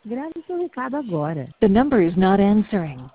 Grave seu recado agora. The number is not answering.